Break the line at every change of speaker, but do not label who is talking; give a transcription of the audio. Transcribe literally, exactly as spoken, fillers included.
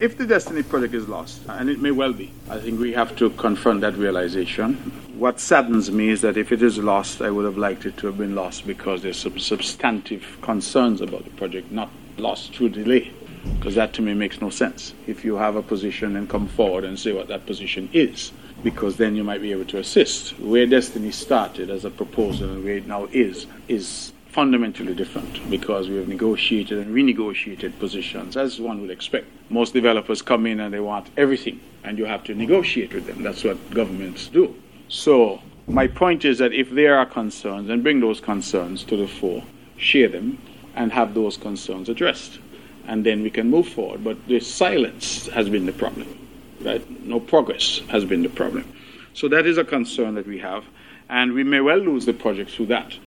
If the Destiny project is lost, and it may well be, I think we have to confront that realization. What saddens me is that if it is lost, I would have liked it to have been lost because there's some substantive concerns about the project, not lost through delay, because that to me makes no sense. If you have a position, and come forward and say what that position is, because then you might be able to assist. Where Destiny started as a proposal and where it now is, is fundamentally different because we have negotiated and renegotiated positions, as one would expect. Most developers come in and they want everything, and you have to negotiate with them. That's what governments do. So my point is that if there are concerns, then bring those concerns to the fore, share them, and have those concerns addressed. And then we can move forward. But the silence has been the problem, right? No progress has been the problem. So that is a concern that we have, and we may well lose the project through that.